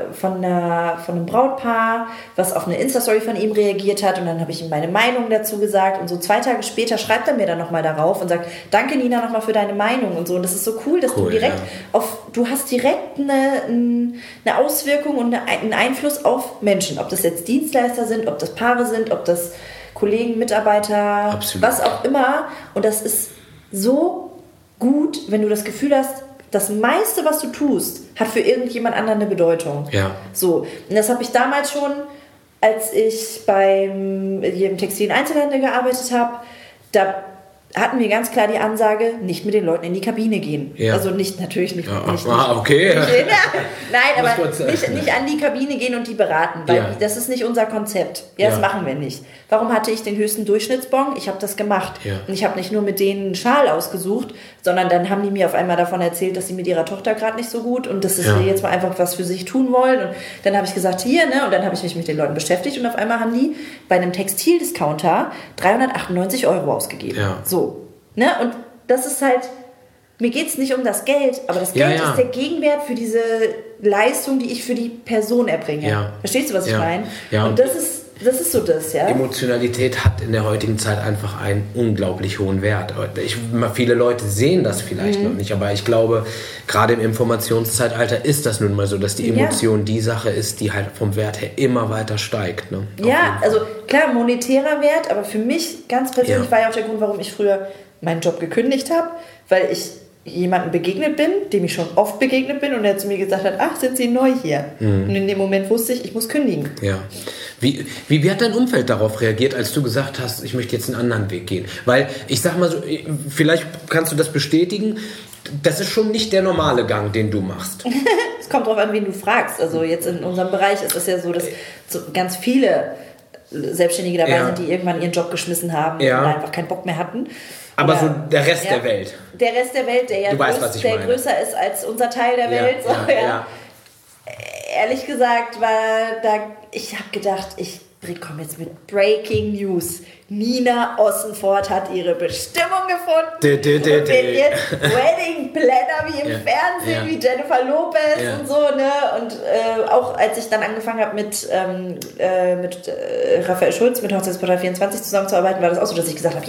einem Brautpaar, was auf eine Insta-Story von ihm reagiert hat. Und dann habe ich ihm meine Meinung dazu gesagt. Und so 2 Tage später schreibt er mir dann nochmal darauf und sagt, danke Nina nochmal für deine Meinung und so. Und das ist so cool, dass du direkt du hast direkt eine Auswirkung und einen Einfluss auf Menschen. Ob das jetzt Dienstleister sind, ob das Paare sind, ob das Kollegen, Mitarbeiter, absolut, was auch immer. Und das ist so gut, wenn du das Gefühl hast, das meiste, was du tust, hat für irgendjemand anderen eine Bedeutung. Ja. So. Und das habe ich damals schon, als ich beim textilen Einzelhandel gearbeitet habe, da hatten wir ganz klar die Ansage, nicht mit den Leuten in die Kabine gehen. Ja. Also natürlich nicht.
Okay.
Nein, aber nicht an die Kabine gehen und die beraten, weil das ist nicht unser Konzept. Das machen wir nicht. Warum hatte ich den höchsten Durchschnittsbon? Ich habe das gemacht. Ja. Und ich habe nicht nur mit denen einen Schal ausgesucht, sondern dann haben die mir auf einmal davon erzählt, dass sie mit ihrer Tochter gerade nicht so gut und dass sie jetzt mal einfach was für sich tun wollen. Und dann habe ich gesagt, hier, ne? Und dann habe ich mich mit den Leuten beschäftigt und auf einmal haben die bei einem Textildiscounter 398 € ausgegeben. Ja. So. Ne? Und das ist halt, mir geht es nicht um das Geld, aber das Geld ist der Gegenwert für diese Leistung, die ich für die Person erbringe. Ja. Verstehst du, was ich meine? Ja. Und das ist so das, ja.
Emotionalität hat in der heutigen Zeit einfach einen unglaublich hohen Wert. Viele Leute sehen das vielleicht noch nicht, aber ich glaube, gerade im Informationszeitalter ist das nun mal so, dass die Emotion die Sache ist, die halt vom Wert her immer weiter steigt. Ne?
Ja, also klar, monetärer Wert, aber für mich ganz persönlich war ja auch der Grund, warum ich früher meinen Job gekündigt habe, weil ich jemandem begegnet bin, dem ich schon oft begegnet bin und der zu mir gesagt hat, ach, sind Sie neu hier? Und in dem Moment wusste ich muss kündigen.
Ja. Wie hat dein Umfeld darauf reagiert, als du gesagt hast, ich möchte jetzt einen anderen Weg gehen? Weil, ich sag mal so, vielleicht kannst du das bestätigen, das ist schon nicht der normale Gang, den du machst.
Es kommt darauf an, wen du fragst. Also jetzt in unserem Bereich ist es ja so, dass so ganz viele Selbstständige dabei sind, die irgendwann ihren Job geschmissen haben und einfach keinen Bock mehr hatten.
Aber so der Rest der Welt.
Der Rest der Welt, der größer ist als unser Teil der Welt. So, Ehrlich gesagt ich habe gedacht, ich komme jetzt mit Breaking News. Nina Ossenfort hat ihre Bestimmung gefunden und wird jetzt Wedding Planner wie im Fernsehen, wie Jennifer Lopez und so, ne? Und auch als ich dann angefangen habe mit Raphael Schulz, mit Hochzeitsportal 24 zusammenzuarbeiten, war das auch so, dass ich gesagt habe,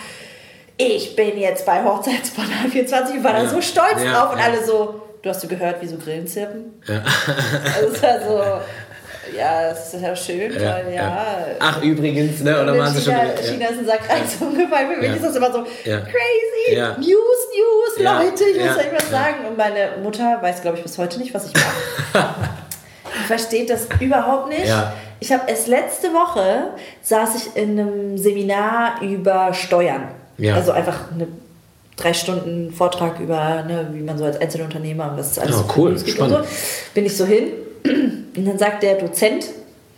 ich bin jetzt bei Hochzeitsportal 24 und war da so stolz drauf und alle so, hast du gehört, wie so Grillen zirpen? Ja. Also es war so, das ist ja schön, weil
Ach, übrigens, ne? Und dann waren sie schon wieder,
China ist ein Sackreis umgefallen. Für mich ist das immer so crazy. Ja. News, Leute, ich muss euch was sagen. Und meine Mutter weiß, glaube ich, bis heute nicht, was ich mache. Die versteht das überhaupt nicht. Ja. Ich habe erst letzte Woche saß ich in einem Seminar über Steuern. Ja. Also einfach 3 Stunden Vortrag über, wie man so als Einzelunternehmer und was alles
cool, spannend.
Und so. Bin ich so hin und dann sagt der Dozent,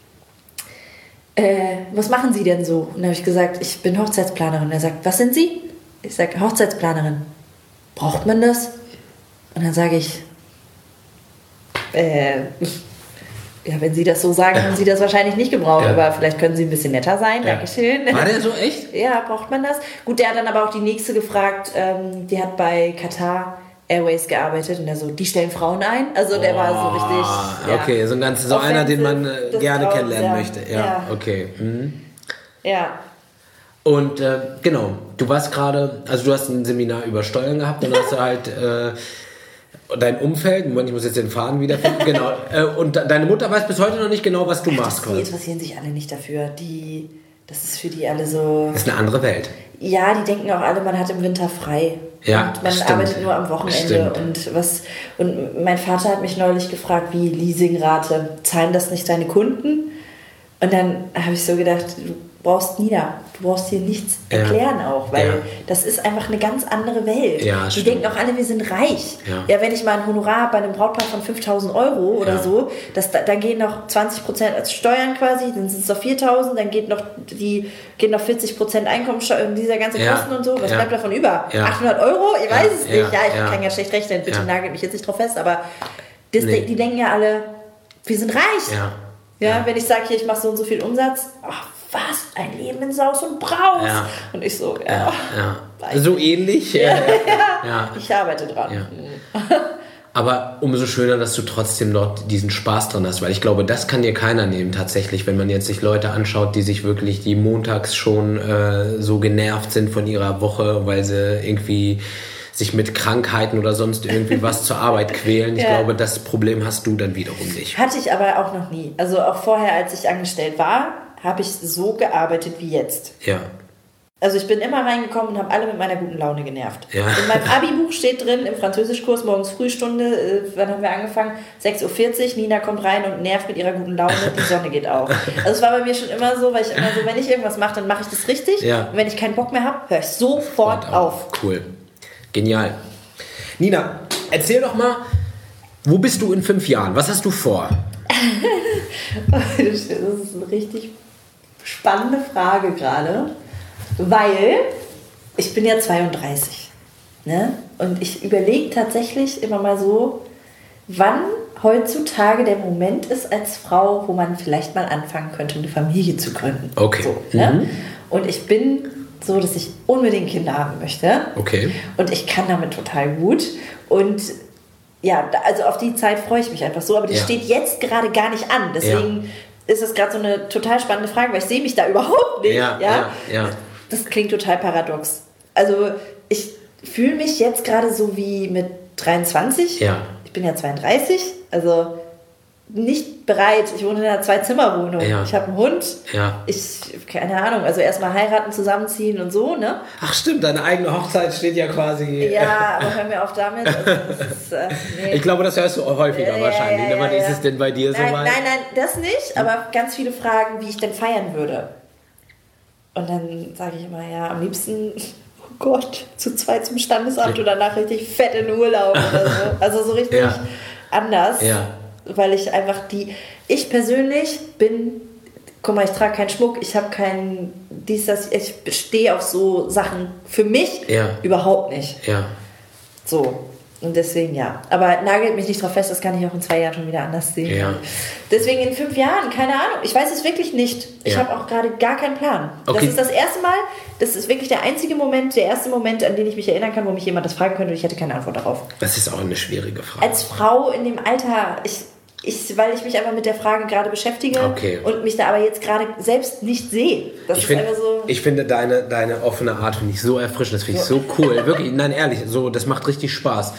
was machen Sie denn so? Und dann habe ich gesagt, ich bin Hochzeitsplanerin. Er sagt, was sind Sie? Ich sage, Hochzeitsplanerin. Braucht man das? Und dann sage ich, ja, wenn Sie das so sagen, haben Sie das wahrscheinlich nicht gebraucht, aber vielleicht können Sie ein bisschen netter sein. Dankeschön.
War der so echt?
Ja, braucht man das? Gut, der hat dann aber auch die nächste gefragt, die hat bei Qatar Airways gearbeitet und der so, die stellen Frauen ein. Also der war so richtig.
Okay, so einer, den man gerne kennenlernen möchte. Ja, okay. Mhm.
Ja.
Und genau, du warst gerade, also du hast ein Seminar über Steuern gehabt, dann hast du halt dein Umfeld, Moment, ich muss jetzt den Faden wiederfinden, genau. Und deine Mutter weiß bis heute noch nicht genau, was du machst.
Die interessieren sich alle nicht dafür. Das ist für die alle so...
Das ist eine andere Welt.
Ja, die denken auch alle, man hat im Winter frei.
Ja,
und man arbeitet nur am Wochenende. Und mein Vater hat mich neulich gefragt, wie Leasingrate, zahlen das nicht deine Kunden? Und dann habe ich so gedacht, du brauchst hier nichts erklären auch, weil das ist einfach eine ganz andere Welt.
Ja,
die denken auch alle, wir sind reich. Ja, wenn ich mal ein Honorar habe bei einem Brautpaar von 5.000 Euro oder so, dann gehen noch 20% als Steuern quasi, dann sind es noch 4.000, dann gehen noch 40% Einkommensteuer und dieser ganze Kosten und so. Was bleibt davon über? 800 Euro? Ich weiß es nicht. Ja, ich kann ja schlecht rechnen, bitte nagelt mich jetzt nicht drauf fest, aber die denken ja alle, wir sind reich. Ja, wenn ich sage, hier, ich mache so und so viel Umsatz, was? Ein Leben in Saus und Braus.
Ja.
Und ich so,
so ähnlich.
Ja. Ich arbeite dran.
Ja. Aber umso schöner, dass du trotzdem dort diesen Spaß dran hast, weil ich glaube, das kann dir keiner nehmen tatsächlich, wenn man jetzt sich Leute anschaut, die sich wirklich, die montags schon so genervt sind von ihrer Woche, weil sie irgendwie sich mit Krankheiten oder sonst irgendwie was zur Arbeit quälen. Ich glaube, das Problem hast du dann wiederum nicht.
Hatte ich aber auch noch nie. Also auch vorher, als ich angestellt war, habe ich so gearbeitet wie jetzt.
Ja.
Also ich bin immer reingekommen und habe alle mit meiner guten Laune genervt.
Ja.
In meinem Abi-Buch steht drin, im Französischkurs, morgens Frühstunde, wann haben wir angefangen? 6.40 Uhr, Nina kommt rein und nervt mit ihrer guten Laune, die Sonne geht auf. Also es war bei mir schon immer so, weil ich immer so, wenn ich irgendwas mache, dann mache ich das richtig. Ja. Und wenn ich keinen Bock mehr habe, höre ich sofort auf.
Cool. Genial. Nina, erzähl doch mal, wo bist du in 5 Jahren? Was hast du vor?
Das ist eine richtig spannende Frage gerade, weil ich bin ja 32, ne? Und ich überlege tatsächlich immer mal so, wann heutzutage der Moment ist als Frau, wo man vielleicht mal anfangen könnte, eine Familie zu gründen.
Okay.
So, ne? Und ich bin so, dass ich unbedingt Kinder haben möchte.
Okay.
Und ich kann damit total gut. Und ja, also auf die Zeit freue ich mich einfach so, aber die steht jetzt gerade gar nicht an. Deswegen ist es gerade so eine total spannende Frage, weil ich sehe mich da überhaupt nicht. Ja. Das klingt total paradox. Also ich fühle mich jetzt gerade so wie mit 23. Ja. Ich bin ja 32, also nicht bereit. Ich wohne in einer 2-Zimmer-Wohnung. Ja. Ich habe einen Hund. Ja. Keine Ahnung, also erstmal heiraten, zusammenziehen und so, ne?
Ach stimmt, deine eigene Hochzeit steht ja quasi...
Ja, aber hör mir auf damit. Also das ist, nee.
Ich glaube, das hörst du auch häufiger wahrscheinlich. Wann ist es denn bei dir so weit?
Nein, das nicht, aber ganz viele Fragen, wie ich denn feiern würde. Und dann sage ich immer, ja, am liebsten... Oh Gott, zu zweit zum Standesamt und danach richtig fett in Urlaub oder so. Also so richtig anders. Ja. Weil ich einfach ich persönlich bin, guck mal, ich trage keinen Schmuck, ich habe keinen ich stehe auf so Sachen für mich überhaupt nicht. Ja. So. Und deswegen aber nagelt mich nicht drauf fest, das kann ich auch in 2 Jahren schon wieder anders sehen. Ja. Deswegen in 5 Jahren, keine Ahnung, ich weiß es wirklich nicht. Ich habe auch gerade gar keinen Plan. Okay. Das ist das erste Mal, das ist wirklich der erste Moment, an den ich mich erinnern kann, wo mich jemand das fragen könnte und ich hätte keine Antwort darauf.
Das ist auch eine schwierige Frage.
Als Frau in dem Alter, weil ich mich einfach mit der Frage gerade beschäftige und mich da aber jetzt gerade selbst nicht sehe.
Ich finde deine offene Art finde ich so erfrischend, das finde ich so cool. Wirklich, nein, ehrlich, so, das macht richtig Spaß.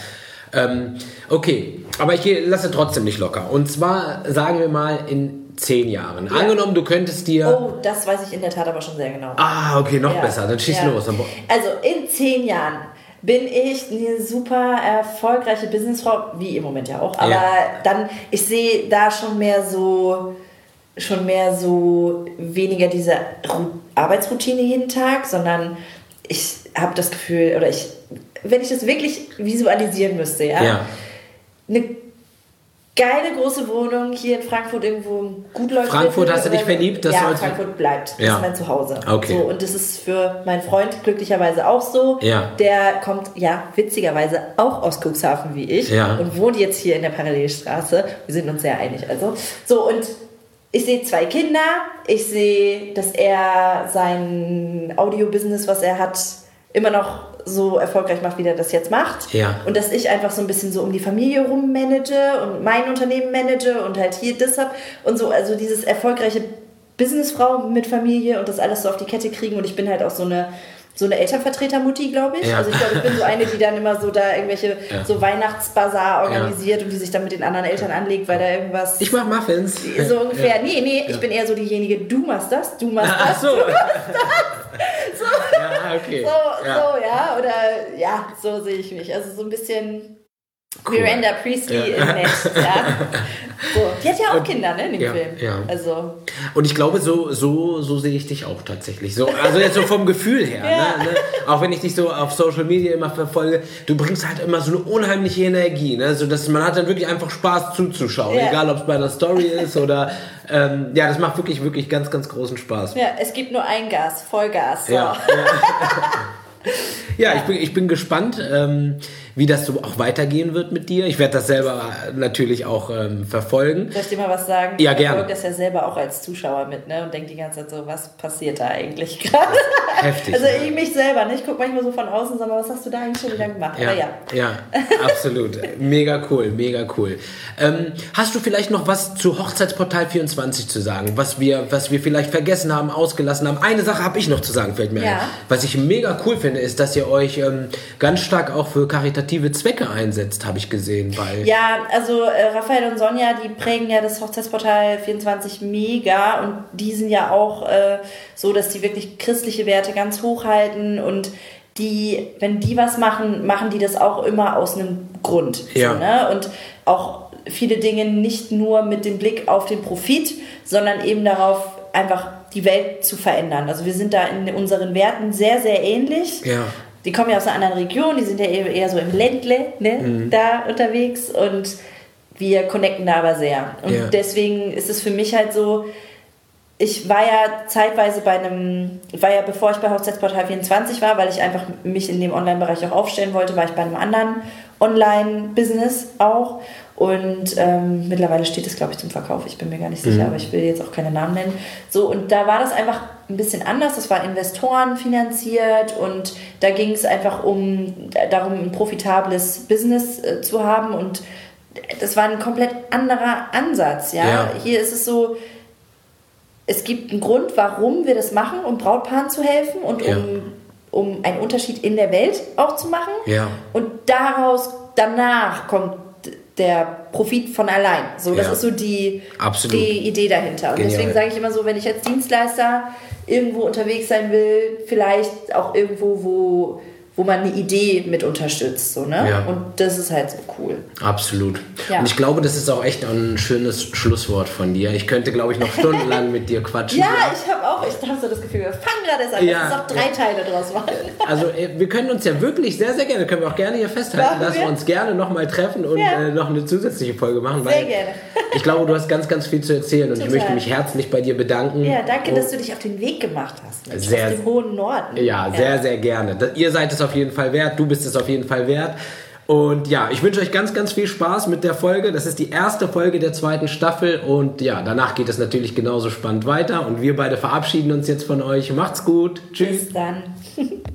Okay, aber ich lasse trotzdem nicht locker. Und zwar, sagen wir mal, in 10 Jahren. Ja. Angenommen, du könntest dir...
Oh, das weiß ich in der Tat aber schon sehr genau.
Ah, okay, noch besser. Dann schieß los.
Also, in 10 Jahren bin ich eine super erfolgreiche Businessfrau, wie im Moment ja auch, aber dann, ich sehe da schon mehr so schon mehr so weniger diese Arbeitsroutine jeden Tag, sondern ich habe das Gefühl, oder wenn ich das wirklich visualisieren müsste, ja. Eine geile große Wohnung hier in Frankfurt irgendwo gut läuft.
Frankfurt, hast du dich verliebt?
Frankfurt bleibt. Das ist mein Zuhause.
Okay.
So, und das ist für meinen Freund glücklicherweise auch so.
Ja.
Der kommt, witzigerweise auch aus Cuxhaven wie ich und wohnt jetzt hier in der Parallelstraße. Wir sind uns sehr einig. Also. So, und ich sehe 2 Kinder. Ich sehe, dass er sein Audio-Business, was er hat, immer noch so erfolgreich macht, wie er das jetzt macht.
Ja.
Und dass ich einfach so ein bisschen so um die Familie rum manage und mein Unternehmen manage und halt hier das hab und so, also dieses erfolgreiche Businessfrau mit Familie und das alles so auf die Kette kriegen und ich bin halt auch so eine Elternvertreter-Mutti, glaube ich. Ja. Also ich glaube, ich bin so eine, die dann immer so da irgendwelche so Weihnachtsbazar organisiert und die sich dann mit den anderen Eltern anlegt, weil da irgendwas...
Ich mach Muffins.
So ungefähr. Ja. Nee, ich bin eher so diejenige, du machst das, du machst das,
so.
du machst das. So.
Ja, okay.
So sehe ich mich. Also so ein bisschen...
Cool.
Miranda Priestley in Nett, So, die hat ja auch Kinder, ne, in dem Film. Ja. Also.
Und ich glaube, so sehe ich dich auch tatsächlich. So, also jetzt so vom Gefühl her. Ne? Auch wenn ich dich so auf Social Media immer verfolge, du bringst halt immer so eine unheimliche Energie. Ne? So, dass man hat dann wirklich einfach Spaß zuzuschauen. Ja. Egal, ob es bei einer Story ist oder... das macht wirklich, wirklich ganz, ganz großen Spaß.
Ja, es gibt nur ein Gas, Vollgas. So.
Ja, ich bin gespannt, wie das so auch weitergehen wird mit dir. Ich werde das selber natürlich auch verfolgen.
Soll ich dir mal was sagen?
Ja, gerne.
Ich verfolge das ja selber auch als Zuschauer mit, ne? Und denke die ganze Zeit so, was passiert da eigentlich gerade?
Heftig.
Also ich mich selber, ne? Ich gucke manchmal so von außen und sage mal, was hast du da eigentlich schon wieder gemacht?
Ja,
aber
ja, absolut. Mega cool, mega cool. Hast du vielleicht noch was zu Hochzeitsportal 24 zu sagen, was wir vielleicht vergessen haben, ausgelassen haben? Eine Sache habe ich noch zu sagen, fällt mir ein. Was ich mega cool finde, ist, dass ihr euch ganz stark auch für karitative Zwecke einsetzt, habe ich gesehen.
Ja, also Raphael und Sonja, die prägen ja das Hochzeitsportal 24 mega und die sind ja auch so, dass die wirklich christliche Werte ganz hoch halten und wenn die was machen, machen die das auch immer aus einem Grund.
Ja.
So, ne? Und auch viele Dinge nicht nur mit dem Blick auf den Profit, sondern eben darauf, einfach die Welt zu verändern. Also wir sind da in unseren Werten sehr, sehr ähnlich.
Ja.
Die kommen ja aus einer anderen Region, die sind ja eher so im Ländle, ne, da unterwegs und wir connecten da aber sehr. Und deswegen ist es für mich halt so, ich war ja zeitweise bevor ich bei Hochzeitsportal 24 war, weil ich einfach mich in dem Online-Bereich auch aufstellen wollte, war ich bei einem anderen Online-Business auch. Und mittlerweile steht es, glaube ich, zum Verkauf. Ich bin mir gar nicht sicher, aber ich will jetzt auch keine Namen nennen. So, und da war das einfach ein bisschen anders. Das war Investoren finanziert und da ging es einfach darum, ein profitables Business zu haben. Und das war ein komplett anderer Ansatz. Ja? Hier ist es so, es gibt einen Grund, warum wir das machen, um Brautpaaren zu helfen und um einen Unterschied in der Welt auch zu machen. Ja. Und danach kommt der Profit von allein. So, das ist so die Idee dahinter. Und deswegen sage ich immer so, wenn ich als Dienstleister irgendwo unterwegs sein will, vielleicht auch irgendwo, wo man eine Idee mit unterstützt. So, ne? Ja. Und das ist halt so cool.
Absolut. Ja. Und ich glaube, das ist auch echt ein schönes Schlusswort von dir. Ich könnte, glaube ich, noch stundenlang mit dir quatschen.
Ich habe so das Gefühl, wir fangen gerade erst an. Lass uns auch 3 Teile draus machen.
Also wir können uns ja wirklich sehr, sehr gerne, können wir auch gerne hier festhalten, dass wir uns gerne nochmal treffen und noch eine zusätzliche Folge machen.
Sehr gerne.
Ich glaube, du hast ganz, ganz viel zu erzählen und ich möchte mich herzlich bei dir bedanken.
Ja, danke, dass du dich auf den Weg gemacht hast. Aus dem hohen Norden.
Ja, sehr, sehr gerne. Ihr seid es auf jeden Fall wert, du bist es auf jeden Fall wert. Und ja, ich wünsche euch ganz, ganz viel Spaß mit der Folge. Das ist die erste Folge der 2. Staffel und ja, danach geht es natürlich genauso spannend weiter und wir beide verabschieden uns jetzt von euch. Macht's gut. Tschüss.
Bis dann.